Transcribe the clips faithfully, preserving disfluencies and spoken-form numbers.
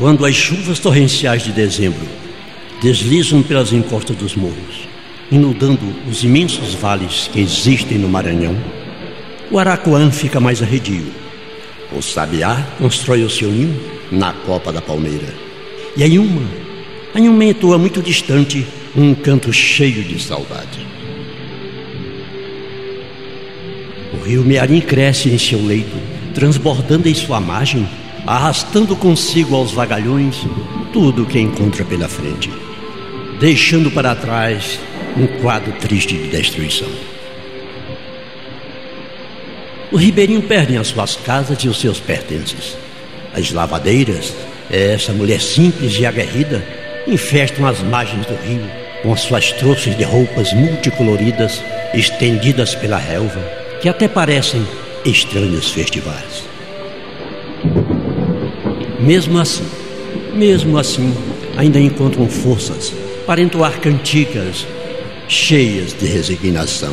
Quando as chuvas torrenciais de dezembro deslizam pelas encostas dos morros, inundando os imensos vales que existem no Maranhão, o Araquã fica mais arredio. O sabiá constrói o seu ninho na copa da palmeira. E a Inhuma, a Inhuma entoa muito distante um canto cheio de saudade. O rio Mearim cresce em seu leito, transbordando em sua margem, arrastando consigo aos vagalhões tudo o que encontra pela frente, deixando para trás um quadro triste de destruição. Os ribeirinhos perdem as suas casas e os seus pertences. As lavadeiras, essa mulher simples e aguerrida, infestam as margens do rio com as suas trouxas de roupas multicoloridas estendidas pela relva, que até parecem estranhos festivais. Mesmo assim, mesmo assim, ainda encontram forças para entoar cantigas cheias de resignação.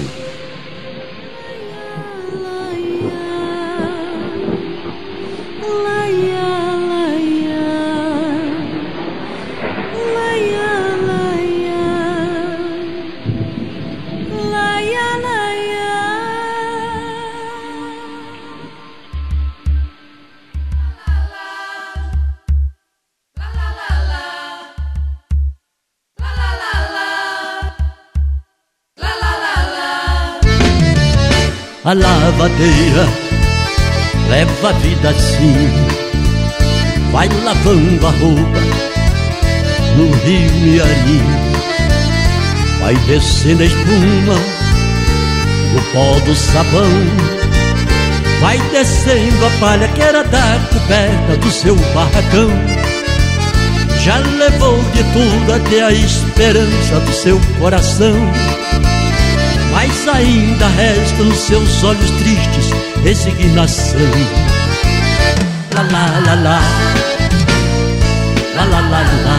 A lavadeira leva a vida assim, vai lavando a roupa no rio Mearim, vai descendo a espuma do pó do sabão, vai descendo a palha que era da coberta do seu barracão. Já levou de tudo até a esperança do seu coração, mas ainda resta nos seus olhos tristes resignação. La la la la, la la la la,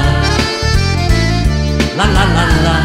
la la la la,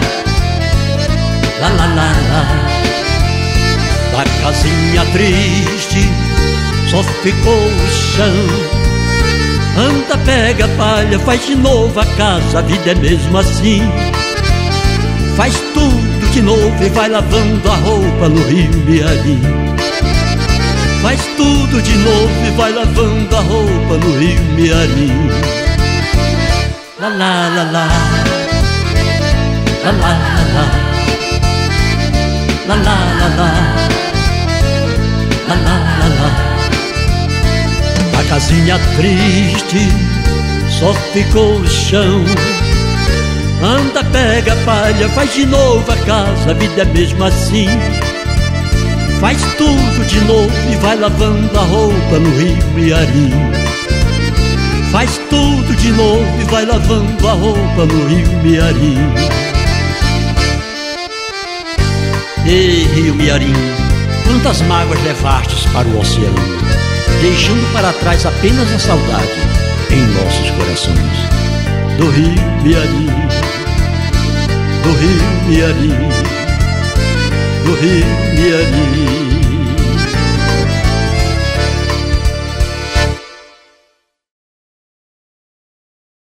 la la la la. Da casinha triste só ficou o chão. Anda, pega a palha, faz de novo a casa, a vida é mesmo assim. Faz tudo de novo e vai lavando a roupa no rio Mearim. Faz tudo de novo e vai lavando a roupa no rio Mearim. La la la la, la la la la, la la la la, la la la la. A casinha triste só ficou o chão. Anda, pega a palha, faz de novo a casa, a vida é mesmo assim. Faz tudo de novo e vai lavando a roupa no rio Mearim. Faz tudo de novo e vai lavando a roupa no rio Mearim. Ei, rio Mearim, quantas mágoas levastes para o oceano, deixando para trás apenas a saudade em nossos corações. Do rio Mearim, do rio Mearim, do rio Mearim.